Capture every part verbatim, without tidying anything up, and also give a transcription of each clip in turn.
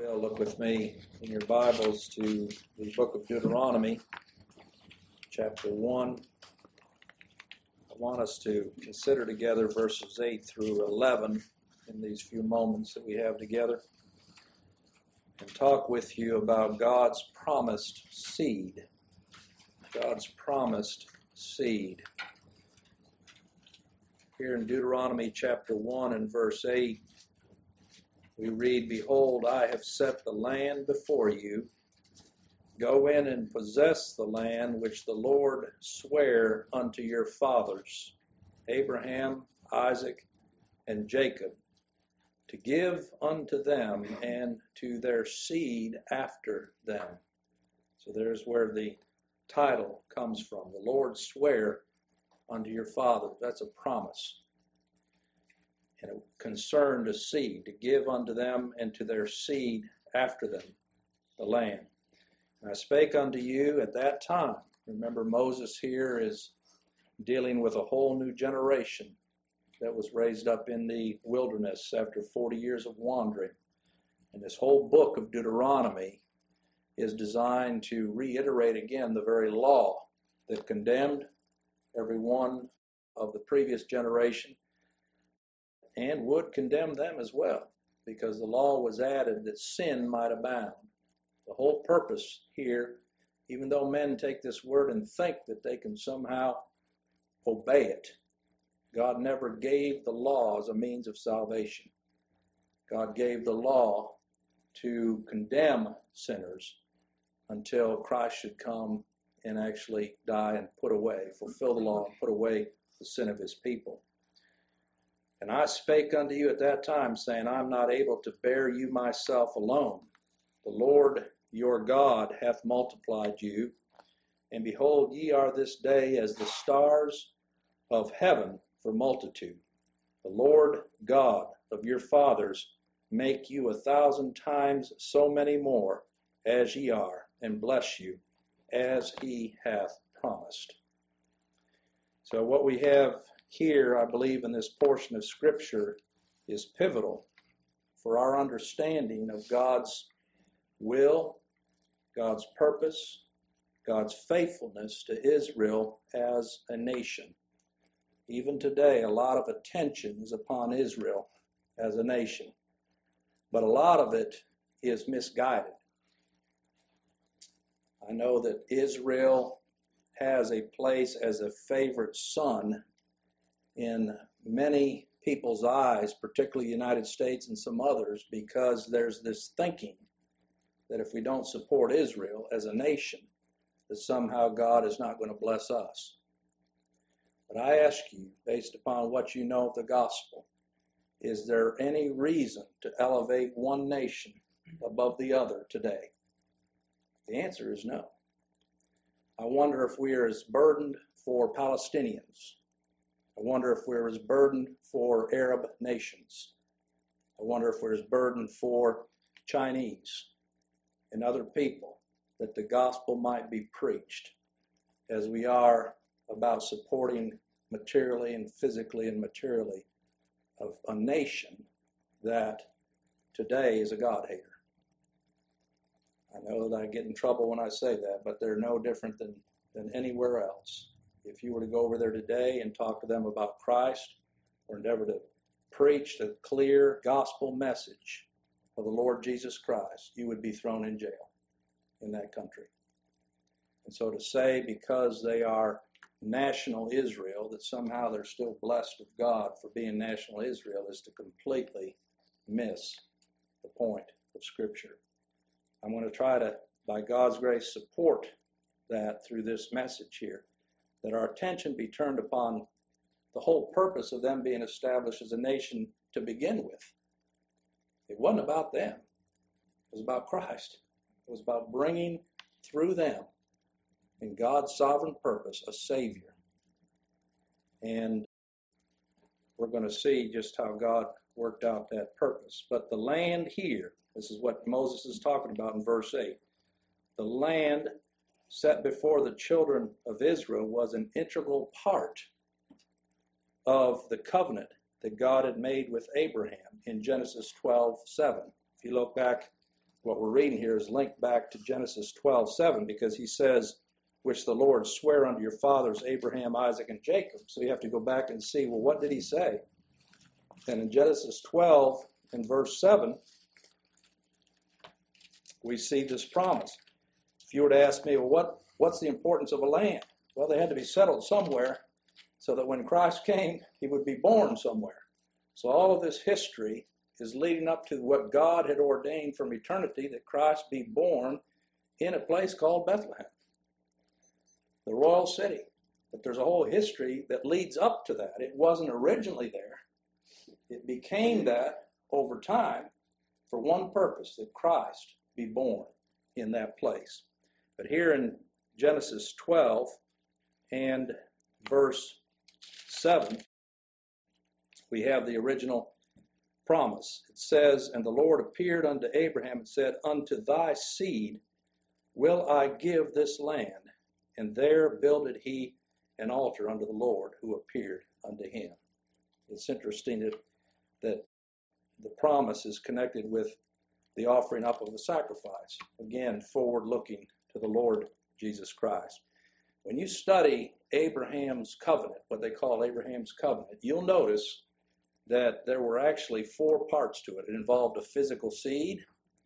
will, look with me in your Bibles to the book of Deuteronomy, chapter one. I want us to consider together verses eight through eleven in these few moments that we have together and talk with you about God's promised seed. God's promised seed. Here in Deuteronomy chapter one and verse eight, we read, "Behold, I have set the land before you. Go in and possess the land which the Lord sware unto your fathers, Abraham, Isaac, and Jacob, to give unto them and to their seed after them." So there's where the title comes from. The Lord sware unto your fathers. That's a promise. And it concerned a seed, to give unto them and to their seed after them the land. And I spake unto you at that time. Remember, Moses here is dealing with a whole new generation that was raised up in the wilderness after forty years of wandering. And this whole book of Deuteronomy is designed to reiterate again the very law that condemned every one of the previous generation and would condemn them as well, because the law was added that sin might abound. The whole purpose here, even though men take this word and think that they can somehow obey it, God never gave the law as a means of salvation. God gave the law to condemn sinners until Christ should come and actually die and put away, fulfill the law and put away the sin of his people. And I spake unto you at that time, saying, I am not able to bear you myself alone. The Lord your God hath multiplied you, and behold, ye are this day as the stars of heaven for multitude. The Lord God of your fathers make you a thousand times so many more as ye are, and bless you as he hath promised. So what we have here, I believe, in this portion of Scripture is pivotal for our understanding of God's will, God's purpose, God's faithfulness to Israel as a nation. Even today, a lot of attention is upon Israel as a nation, but a lot of it is misguided. I know that Israel has a place as a favorite son in many people's eyes, particularly the United States and some others, because there's this thinking that if we don't support Israel as a nation, that somehow God is not going to bless us. But I ask you, based upon what you know of the gospel, is there any reason to elevate one nation above the other today? The answer is no. I wonder if we are as burdened for Palestinians. I wonder if we're as burdened for Arab nations. I wonder if we're as burdened for Chinese and other people, that the gospel might be preached as we are about supporting materially and physically and materially of a nation that today is a God-hater. I know that I get in trouble when I say that, but they're no different than, than anywhere else. If you were to go over there today and talk to them about Christ or endeavor to preach the clear gospel message of the Lord Jesus Christ, you would be thrown in jail in that country. And so to say because they are national Israel that somehow they're still blessed of God for being national Israel is to completely miss the point of Scripture. I'm going to try to, by God's grace, support that through this message here, that our attention be turned upon the whole purpose of them being established as a nation to begin with. It wasn't about them. It was about Christ. It was about bringing through them, in God's sovereign purpose, a Savior. And we're going to see just how God worked out that purpose. But the land here, this is what Moses is talking about in verse eight. The land set before the children of Israel was an integral part of the covenant that God had made with Abraham in Genesis twelve seven. If you look back what we're reading here is linked back to Genesis twelve seven, because he says, which the Lord sware unto your fathers, Abraham, Isaac, and Jacob. So you have to go back and see, well, what did he say? And in Genesis twelve, in verse seven, we see this promise. If you were to ask me, well, what, what's the importance of a land? Well, they had to be settled somewhere so that when Christ came, he would be born somewhere. So all of this history is leading up to what God had ordained from eternity, that Christ be born in a place called Bethlehem, the royal city. But there's a whole history that leads up to that. It wasn't originally there. It became that over time for one purpose, that Christ be born in that place. But here in Genesis twelve and verse seven, we have the original promise. It says, and the Lord appeared unto Abraham and said, unto thy seed will I give this land. And there builded he an altar unto the Lord who appeared unto him. It's interesting that, that the promise is connected with the offering up of a sacrifice. Again, forward looking to the Lord Jesus Christ. When you study Abraham's covenant, what they call Abraham's covenant, you'll notice that there were actually four parts to it. It involved a physical seed,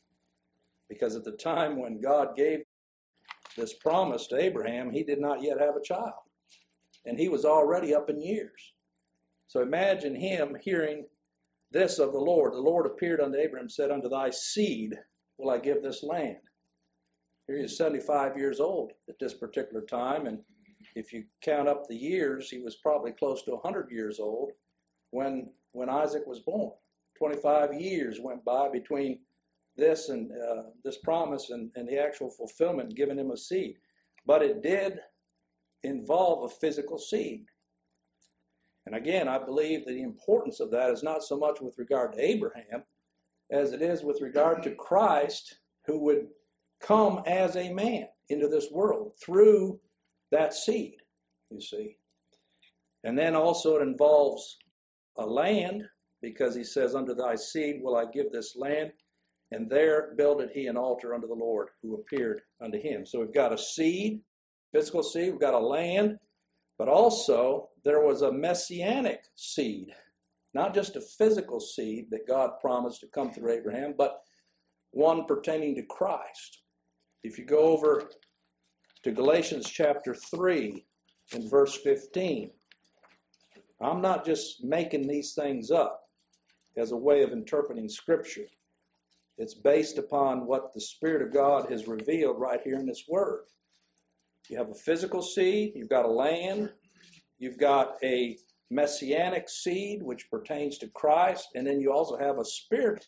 because at the time when God gave this promise to Abraham, he did not yet have a child, and he was already up in years. So imagine him hearing this of the Lord. The Lord appeared unto Abraham and said, unto thy seed will I give this land. Here he is seventy-five years old at this particular time, and if you count up the years, he was probably close to one hundred years old when when Isaac was born. twenty-five years went by between this and uh, this promise and, and the actual fulfillment, giving him a seed. But it did involve a physical seed. And again, I believe that the importance of that is not so much with regard to Abraham as it is with regard to Christ, who would come as a man into this world through that seed, you see. And then also it involves a land, because he says, unto thy seed will I give this land, and there builded he an altar unto the Lord who appeared unto him. So we've got a seed, physical seed, we've got a land, but also there was a messianic seed, not just a physical seed that God promised to come through Abraham, but one pertaining to Christ. If you go over to Galatians chapter three and verse fifteen, I'm not just making these things up as a way of interpreting Scripture. It's based upon what the Spirit of God has revealed right here in this Word. You have a physical seed, you've got a land, you've got a messianic seed which pertains to Christ, and then you also have a spirit,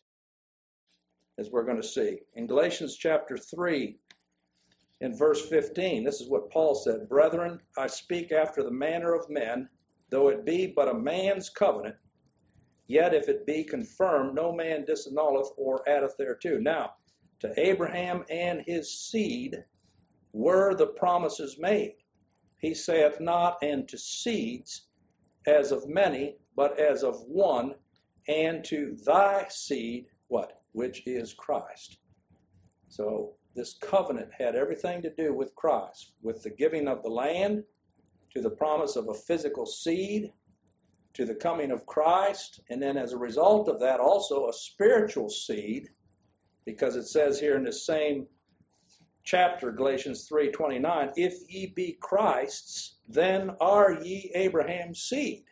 as we're going to see. In Galatians chapter three, in verse fifteen, this is what Paul said, brethren, I speak after the manner of men, though it be but a man's covenant, yet if it be confirmed, no man disannulleth or addeth thereto. Now, to Abraham and his seed were the promises made. He saith not, and to seeds, as of many, but as of one, and to thy seed, what? Which is Christ. So this covenant had everything to do with Christ, with the giving of the land, to the promise of a physical seed, to the coming of Christ, and then as a result of that also a spiritual seed, because it says here in this same chapter, Galatians three twenty-nine, if ye be Christ's, then are ye Abraham's seed,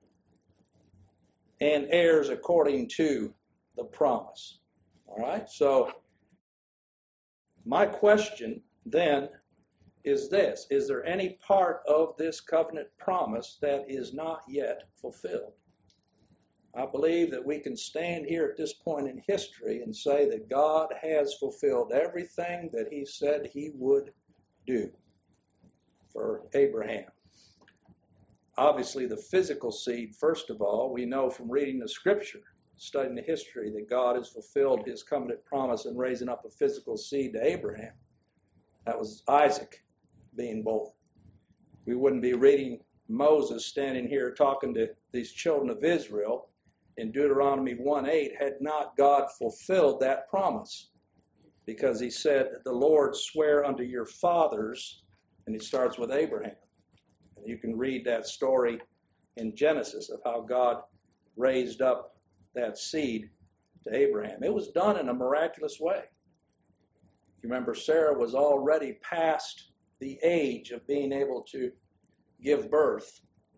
and heirs according to the promise. All right, so my question then is this: is there any part of this covenant promise that is not yet fulfilled? I believe that we can stand here at this point in history and say that God has fulfilled everything that he said he would do for Abraham. Obviously, the physical seed, first of all, we know from reading the Scripture, studying the history, that God has fulfilled his covenant promise in raising up a physical seed to Abraham. That was Isaac being born. We wouldn't be reading Moses standing here talking to these children of Israel in Deuteronomy one eight had not God fulfilled that promise. because he said, the Lord sware unto your fathers, and he starts with Abraham. And you can read that story in Genesis of how God raised up that seed to Abraham. It was done in a miraculous way. You remember, Sarah was already past the age of being able to give birth,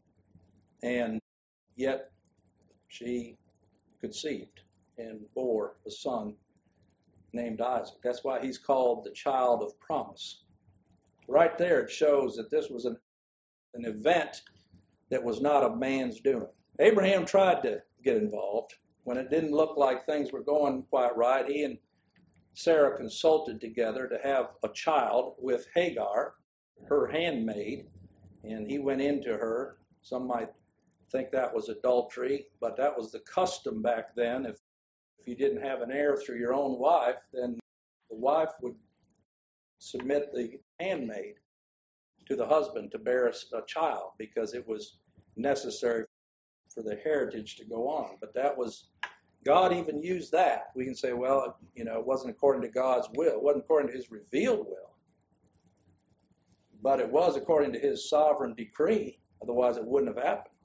and yet she conceived and bore a son named Isaac. That's why he's called the child of promise. Right there it shows that this was an, an event that was not of man's doing. Abraham tried to get involved. When it didn't look like things were going quite right, he and Sarah consulted together to have a child with Hagar, her handmaid, and he went into her. Some might think that was adultery, but that was the custom back then. If, if you didn't have an heir through your own wife, then the wife would submit the handmaid to the husband to bear a, a child because it was necessary for the heritage to go on. But that was, God even used that. We can say, well, you know, it wasn't according to God's will. It wasn't according to his revealed will. But it was according to his sovereign decree. Otherwise, it wouldn't have happened.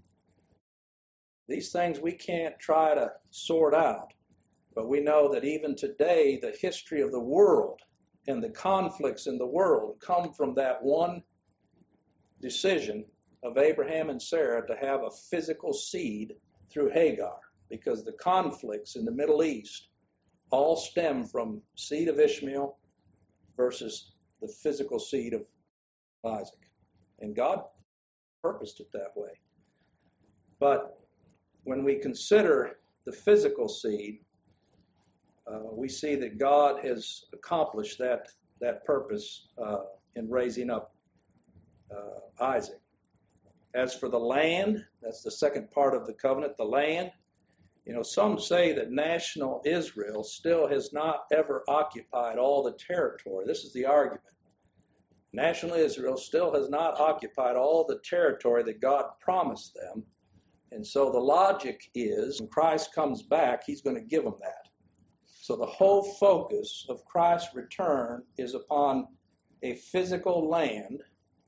These things we can't try to sort out. But we know that even today, the history of the world and the conflicts in the world come from that one decision of Abraham and Sarah to have a physical seed through Hagar, because the conflicts in the Middle East all stem from seed of Ishmael versus the physical seed of Isaac. And God purposed it that way. But when we consider the physical seed, uh, we see that God has accomplished that, that purpose uh, in raising up uh, Isaac. As for the land, that's the second part of the covenant, the land. You know, some say that national Israel still has not ever occupied all the territory. This is the argument. National Israel still has not occupied all the territory that God promised them. And so the logic is, when Christ comes back, he's going to give them that. So the whole focus of Christ's return is upon a physical land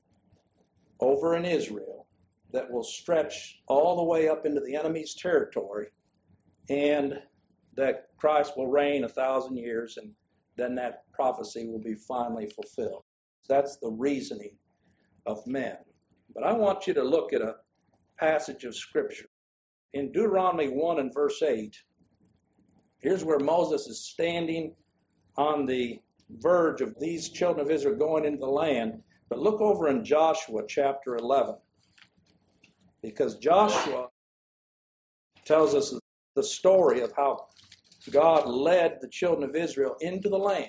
over in Israel that will stretch all the way up into the enemy's territory, and that Christ will reign a thousand years, and then that prophecy will be finally fulfilled. That's the reasoning of men. But I want you to look at a passage of Scripture. In Deuteronomy one and verse eight, here's where Moses is standing on the verge of these children of Israel going into the land. But look over in Joshua chapter eleven, because Joshua tells us the story of how God led the children of Israel into the land.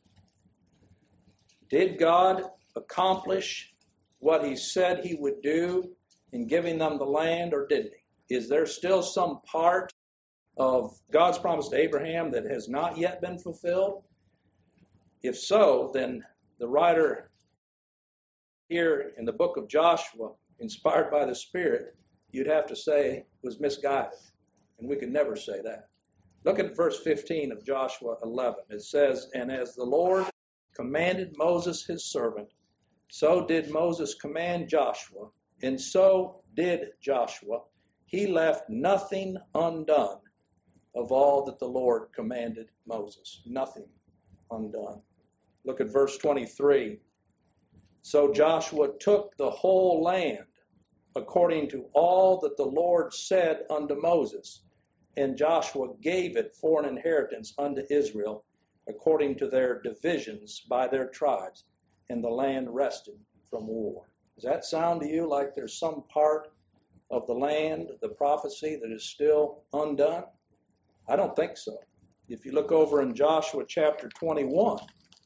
Did God accomplish what he said he would do in giving them the land, or didn't he? Is there still some part of God's promise to Abraham that has not yet been fulfilled? If so, then the writer here in the book of Joshua, inspired by the Spirit, you'd have to say was misguided. And we could never say that. Look at verse fifteen of Joshua eleven. It says, "And as the Lord commanded Moses his servant, so did Moses command Joshua, and so did Joshua. He left nothing undone of all that the Lord commanded Moses." Nothing undone. Look at verse twenty-three. "So Joshua took the whole land according to all that the Lord said unto Moses, and Joshua gave it for an inheritance unto Israel according to their divisions by their tribes, and the land rested from war." Does that sound to you like there's some part of the land, the prophecy, that is still undone? I don't think so. If you look over in Joshua chapter twenty-one,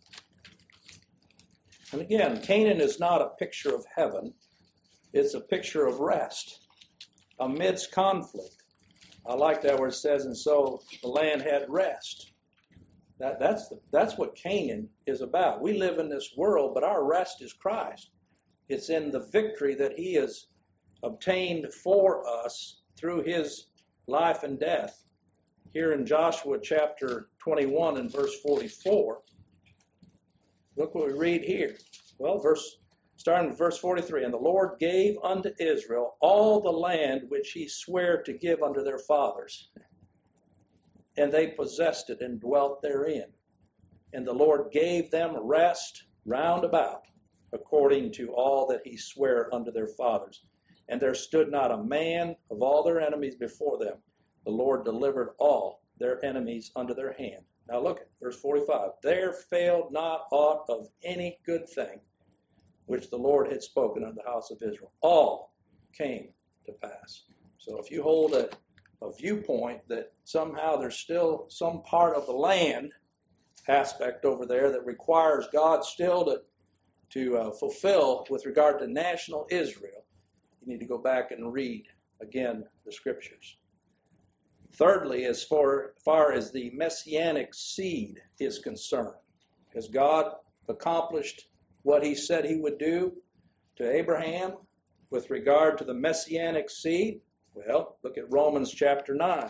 and again, Canaan is not a picture of heaven. It's a picture of rest amidst conflict. I like that where it says, "And so the land had rest." That, that's, the, that's what Canaan is about. We live in this world, but our rest is Christ. It's in the victory that he has obtained for us through his life and death here in Joshua chapter twenty-one and verse forty-four, look what we read here. Well, verse starting with verse forty-three, and the Lord gave unto Israel all the land which he sware to give unto their fathers, and they possessed it and dwelt therein. And the Lord gave them rest round about, according to all that he sware unto their fathers. And there stood not a man of all their enemies before them. The Lord delivered all their enemies unto their hand. Now look at verse forty-five. There failed not aught of any good thing which the Lord had spoken unto the house of Israel. All came to pass. So if you hold a, a viewpoint that somehow there's still some part of the land aspect over there that requires God still to, to uh, fulfill with regard to national Israel, you need to go back and read again the scriptures. Thirdly, as far, far as the messianic seed is concerned, has God accomplished what he said he would do to Abraham with regard to the messianic seed? Well, look at Romans chapter nine.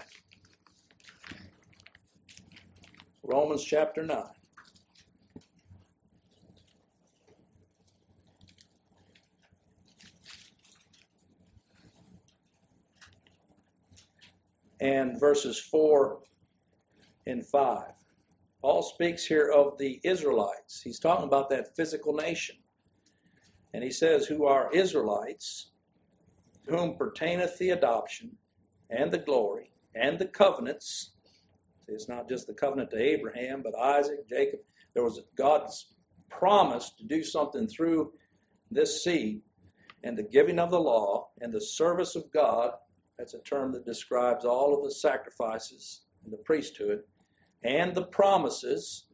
Romans chapter nine. And verses four and five. Paul speaks here of the Israelites. He's talking about that physical nation. And he says, who are Israelites, to whom pertaineth the adoption, and the glory, and the covenants. It's not just the covenant to Abraham, but Isaac, Jacob. There was God's promise to do something through this seed, and the giving of the law, and the service of God. That's a term that describes all of the sacrifices in the priesthood, and the promises,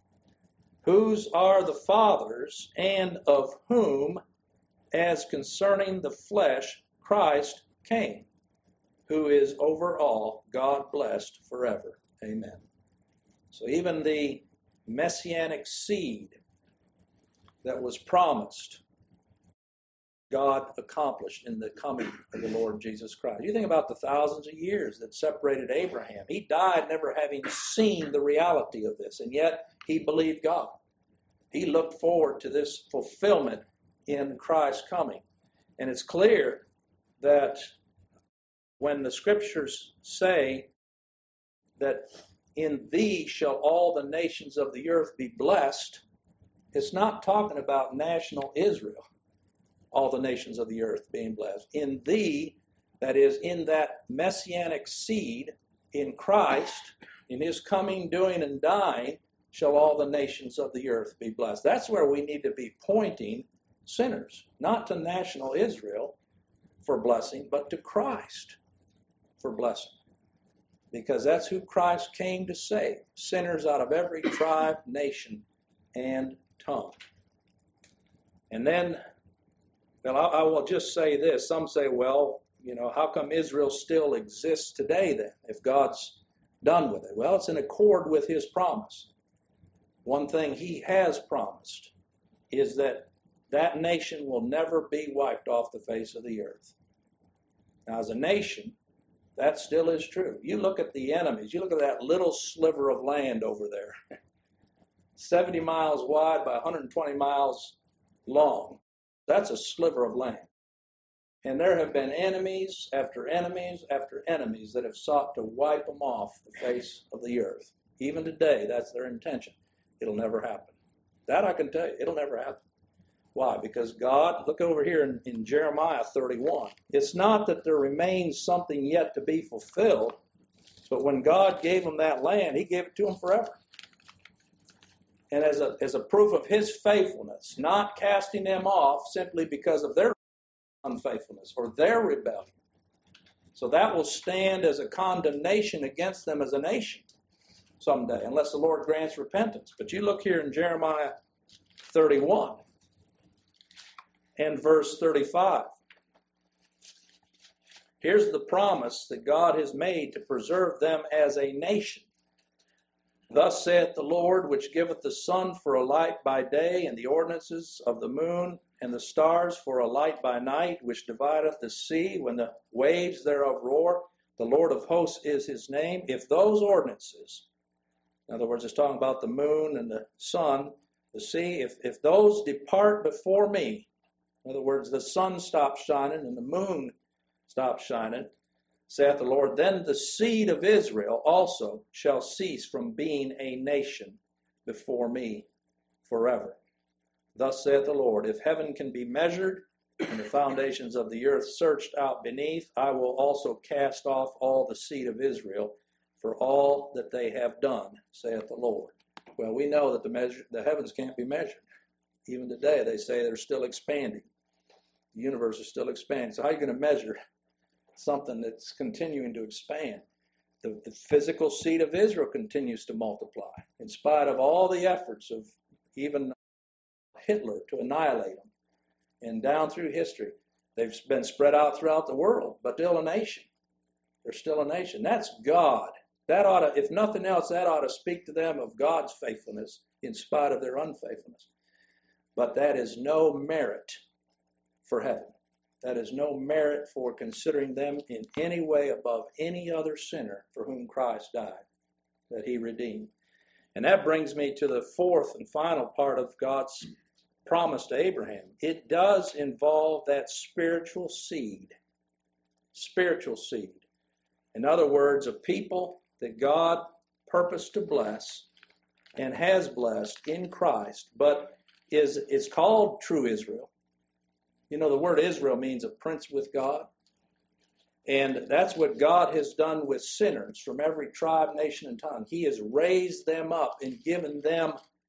whose are the fathers, and of whom, as concerning the flesh, Christ came, who is over all, God blessed forever. Amen. So even the messianic seed that was promised, God accomplished in the coming of the Lord Jesus Christ. You think about the thousands of years that separated Abraham. He died never having seen the reality of this, and yet he believed God. He looked forward to this fulfillment in Christ's coming. And it's clear that when the scriptures say that in thee shall all the nations of the earth be blessed, it's not talking about national Israel, all the nations of the earth being blessed. In thee, that is, in that messianic seed, in Christ, in his coming, doing, and dying, shall all the nations of the earth be blessed. That's where we need to be pointing sinners, not to national Israel for blessing, but to Christ for blessing. Because that's who Christ came to save, sinners out of every tribe, nation, and tongue. And then, well, I, I will just say this. Some say, well, you know, how come Israel still exists today then, if God's done with it? Well, it's in accord with his promise. One thing he has promised is that that nation will never be wiped off the face of the earth. Now, as a nation, that still is true. You look at the enemies. You look at that little sliver of land over there, seventy miles wide by one hundred twenty miles long. That's a sliver of land. And there have been enemies after enemies after enemies that have sought to wipe them off the face of the earth. Even today, that's their intention. It'll never happen. That I can tell you. It'll never happen. Why? Because God, look over here in, in Jeremiah thirty-one. It's not that there remains something yet to be fulfilled, but when God gave them that land, he gave it to them forever. And as a, as a proof of his faithfulness, not casting them off simply because of their unfaithfulness or their rebellion. So that will stand as a condemnation against them as a nation someday, unless the Lord grants repentance. But you look here in Jeremiah thirty-one and verse thirty-five. Here's the promise that God has made to preserve them as a nation. Thus saith the Lord, which giveth the sun for a light by day, and the ordinances of the moon and the stars for a light by night, which divideth the sea when the waves thereof roar. The Lord of hosts is his name. If those ordinances, in other words, it's talking about the moon and the sun, the sea, if, if those depart before me, in other words, the sun stops shining and the moon stops shining, saith the Lord, then the seed of Israel also shall cease from being a nation before me forever. Thus saith the Lord, if heaven can be measured, and the foundations of the earth searched out beneath, I will also cast off all the seed of Israel for all that they have done, saith the Lord. Well, we know that the measure, the heavens can't be measured. Even today, they say they're still expanding. The universe is still expanding. So how are you going to measure something that's continuing to expand? The, the physical seed of Israel continues to multiply, in spite of all the efforts of even Hitler to annihilate them. And down through history, they've been spread out throughout the world, but still a nation. They're still a nation. That's God. That ought to, if nothing else, that ought to speak to them of God's faithfulness in spite of their unfaithfulness. But that is no merit for heaven. That is no merit for considering them in any way above any other sinner for whom Christ died, that he redeemed. And that brings me to the fourth and final part of God's promise to Abraham. It does involve that spiritual seed. Spiritual seed. In other words, a people that God purposed to bless and has blessed in Christ, but is, is called true Israel. You know, the word Israel means a prince with God. And that's what God has done with sinners from every tribe, nation, and tongue. He has raised them up and given them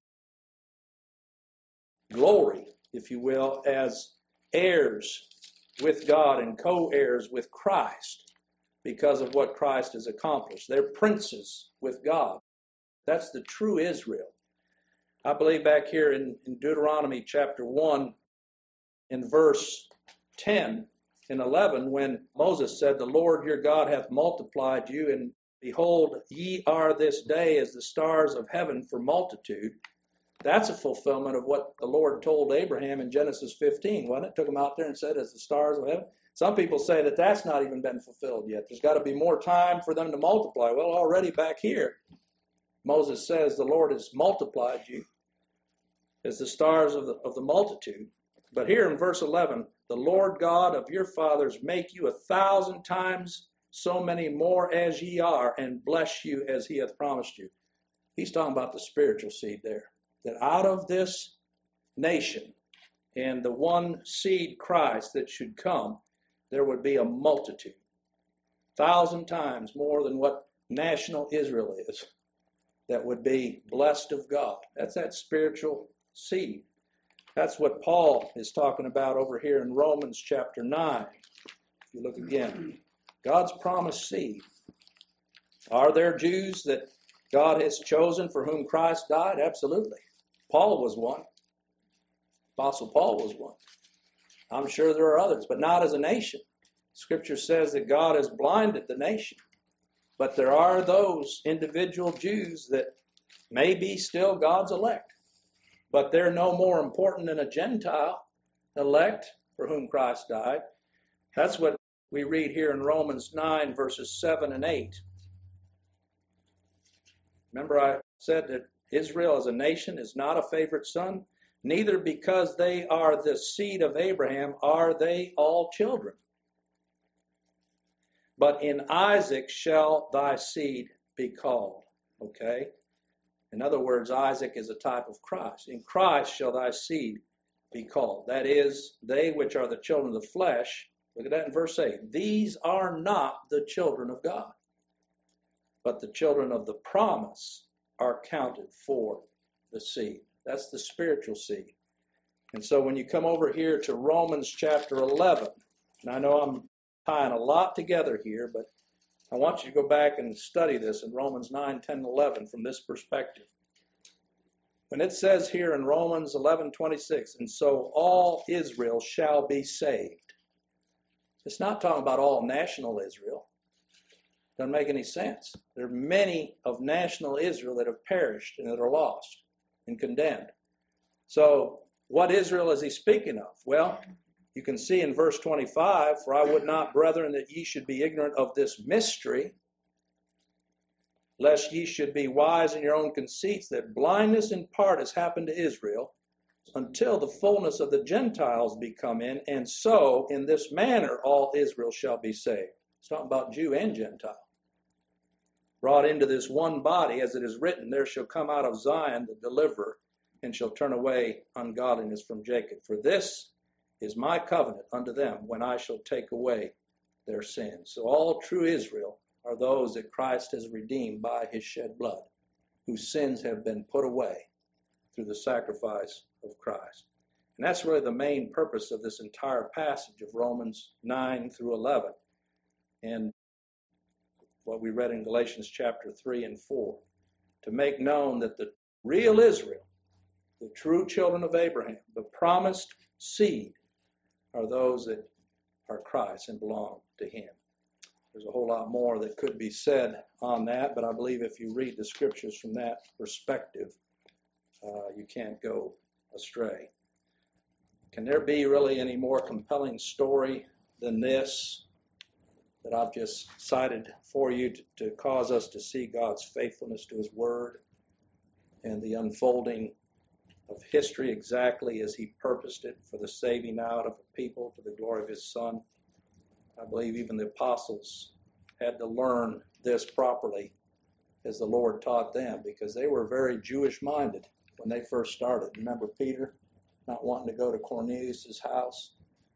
glory, if you will, as heirs with God and co-heirs with Christ because of what Christ has accomplished. They're princes with God. That's the true Israel. I believe back here in, in Deuteronomy chapter one, in verse ten and eleven, when Moses said, the Lord your God hath multiplied you, and behold, ye are this day as the stars of heaven for multitude. That's a fulfillment of what the Lord told Abraham in Genesis fifteen, wasn't it? Took him out there and said, as the stars of heaven. Some people say that that's not even been fulfilled yet. There's got to be more time for them to multiply. Well, already back here, Moses says, the Lord has multiplied you as the stars of the, of the multitude. But here in verse eleven, the Lord God of your fathers make you a thousand times so many more as ye are, and bless you as he hath promised you. He's talking about the spiritual seed there. That out of this nation and the one seed Christ that should come, there would be a multitude, thousand times more than what national Israel is, that would be blessed of God. That's that spiritual seed. That's what Paul is talking about over here in Romans chapter nine. If you look again, God's promised seed. Are there Jews that God has chosen for whom Christ died? Absolutely. Paul was one. Apostle Paul was one. I'm sure there are others, but not as a nation. Scripture says that God has blinded the nation. But there are those individual Jews that may be still God's elect. But they're no more important than a Gentile elect for whom Christ died. That's what we read here in Romans nine, verses seven and eight. Remember I said that Israel as a nation is not a favorite son? Neither because they are the seed of Abraham are they all children. But in Isaac shall thy seed be called. Okay? In other words, Isaac is a type of Christ. In Christ shall thy seed be called. That is, they which are the children of the flesh. Look at that in verse eight. These are not the children of God, but the children of the promise are counted for the seed. That's the spiritual seed. And so when you come over here to Romans chapter eleven, and I know I'm tying a lot together here, but I want you to go back and study this in Romans nine, ten, and eleven from this perspective. When it says here in Romans eleven, twenty-six, and so all Israel shall be saved. It's not talking about all national Israel. Doesn't make any sense. There are many of national Israel that have perished and that are lost and condemned. So what Israel is he speaking of? Well, You can see in verse twenty-five, for I would not, brethren, that ye should be ignorant of this mystery, lest ye should be wise in your own conceits, that blindness in part has happened to Israel, until the fullness of the Gentiles be come in, and so in this manner all Israel shall be saved. It's talking about Jew and Gentile. Brought into this one body, as it is written, there shall come out of Zion the deliverer, and shall turn away ungodliness from Jacob. For this is my covenant unto them, when I shall take away their sins. So all true Israel are those that Christ has redeemed by his shed blood, whose sins have been put away through the sacrifice of Christ. And that's really the main purpose of this entire passage of Romans nine through eleven, and what we read in Galatians chapter three and four, to make known that the real Israel, the true children of Abraham, the promised seed, are those that are Christ and belong to him. There's a whole lot more that could be said on that, but I believe if you read the scriptures from that perspective, uh, you can't go astray. Can there be really any more compelling story than this that I've just cited for you to, to cause us to see God's faithfulness to his word and the unfolding of history exactly as he purposed it for the saving out of a people to the glory of his Son? I believe even the apostles had to learn this properly as the Lord taught them, because they were very Jewish-minded when they first started. Remember Peter not wanting to go to Cornelius' house?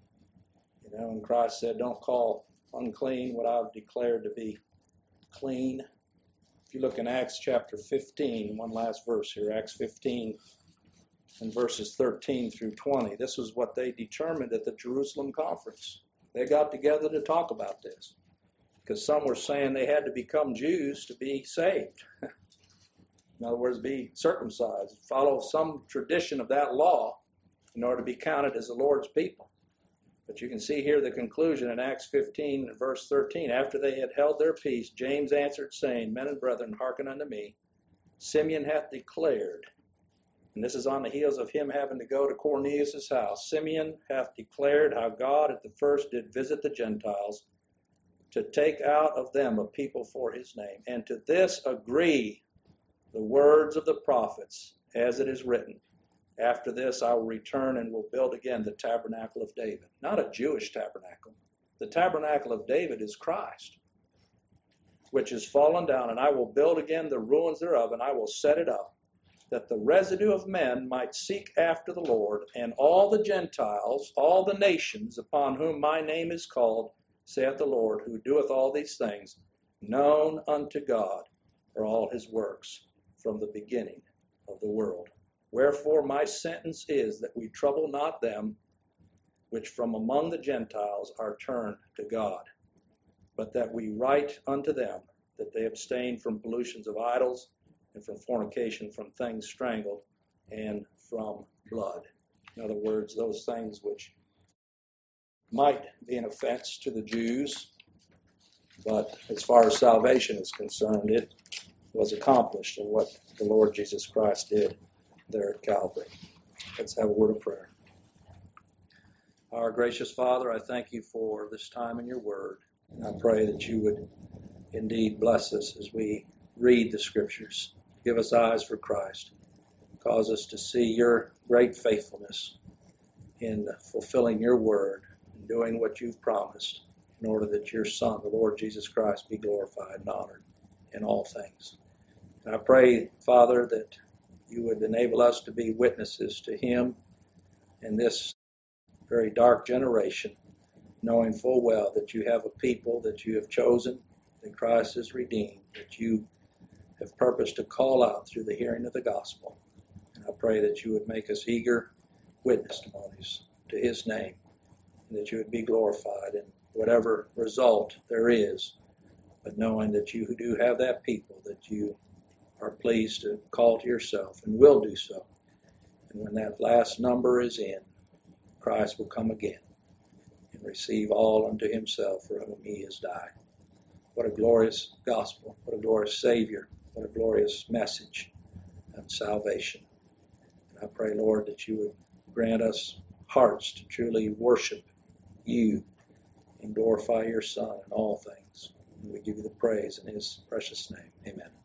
You know, and Christ said, don't call unclean what I've declared to be clean. If you look in Acts chapter fifteen, one last verse here, Acts fifteen and verses thirteen through twenty, this was what they determined at the Jerusalem conference. They got together to talk about this, because some were saying they had to become Jews to be saved. In other words, be circumcised, follow some tradition of that law in order to be counted as the Lord's people. But you can see here the conclusion in Acts fifteen and verse thirteen. After they had held their peace, James answered, saying, Men and brethren, hearken unto me. Simeon hath declared, and this is on the heels of him having to go to Cornelius' house, Simeon hath declared how God at the first did visit the Gentiles, to take out of them a people for his name. And to this agree the words of the prophets, as it is written, After this I will return and will build again the tabernacle of David. Not a Jewish tabernacle. The tabernacle of David is Christ, which is fallen down, and I will build again the ruins thereof, and I will set it up, that the residue of men might seek after the Lord, and all the Gentiles, all the nations upon whom my name is called, saith the Lord, who doeth all these things, known unto God are all his works from the beginning of the world. Wherefore my sentence is that we trouble not them which from among the Gentiles are turned to God, but that we write unto them that they abstain from pollutions of idols, and from fornication, from things strangled, and from blood. In other words, those things which might be an offense to the Jews, but as far as salvation is concerned, it was accomplished in what the Lord Jesus Christ did there at Calvary. Let's have a word of prayer. Our gracious Father, I thank you for this time in your word. I pray that you would indeed bless us as we read the scriptures. Give us eyes for Christ. Cause us to see your great faithfulness in fulfilling your word and doing what you've promised, in order that your Son, the Lord Jesus Christ, be glorified and honored in all things. And I pray, Father, that you would enable us to be witnesses to him in this very dark generation, knowing full well that you have a people that you have chosen, that Christ has redeemed, that you have purposed to call out through the hearing of the gospel. And I pray that you would make us eager witness testimonies to his name, and that you would be glorified in whatever result there is, but knowing that you who do have that people, that you are pleased to call to yourself and will do so. And when that last number is in, Christ will come again and receive all unto himself for whom he has died. What a glorious gospel. What a glorious Savior. What a glorious message of salvation. And I pray, Lord, that you would grant us hearts to truly worship you and glorify your Son in all things. And we give you the praise in his precious name. Amen.